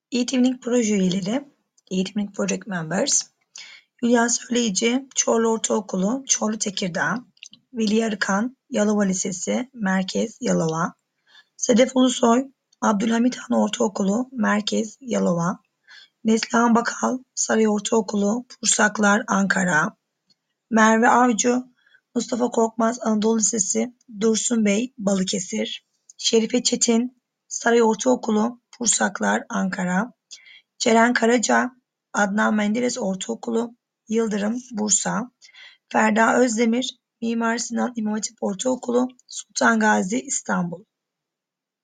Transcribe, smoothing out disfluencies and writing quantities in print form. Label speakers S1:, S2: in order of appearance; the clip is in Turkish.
S1: Eğitimlik proje üyeleri, Eğitimlik Project Members, Hülya Söyleyici, Çorlu Ortaokulu, Çorlu Tekirdağ, Veli Arıkan, Yalova Lisesi, Merkez, Yalova, Sedef Ulusoy, Abdülhamit Han Ortaokulu, Merkez, Yalova, Neslihan Bakal, Saray Ortaokulu, Pursaklar, Ankara, Merve Avcı, Mustafa Korkmaz Anadolu Lisesi, Dursun Bey, Balıkesir, Şerife Çetin, Saray Ortaokulu, Pursaklar, Ankara, Ceren Karaca, Adnan Menderes Ortaokulu, Yıldırım, Bursa, Ferda Özdemir, Mimar Sinan İmam Hatip Ortaokulu, Sultan Gazi, İstanbul.